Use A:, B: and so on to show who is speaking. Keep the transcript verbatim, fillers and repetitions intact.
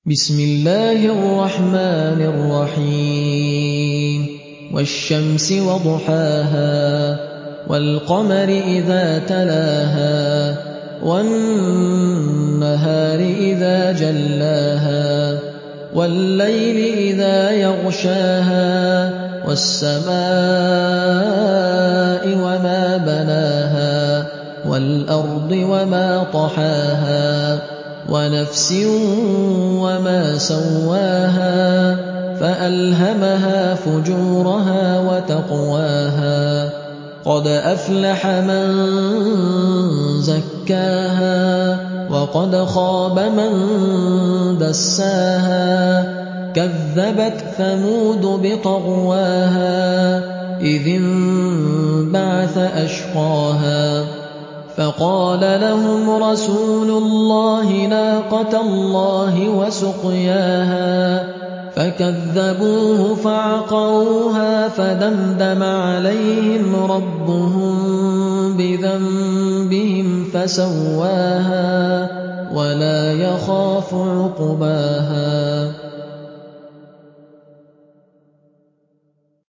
A: بسم الله الرحمن الرحيم والشمس وضحاها والقمر إذا تلاها والنهار إذا جلاها والليل إذا يغشاها والسماء وما بناها والأرض وما طحاها ونفس وما سواها فألهمها فجورها وتقواها قد أفلح من زكاها وقد خاب من دساها كذبت ثمود بطغواها إذ انبعث أشقاها فقال لهم رسول الله ناقة الله وسقياها فكذبوه فعقروها فدمدم عليهم ربهم بذنبهم فسواها ولا يخاف عقباها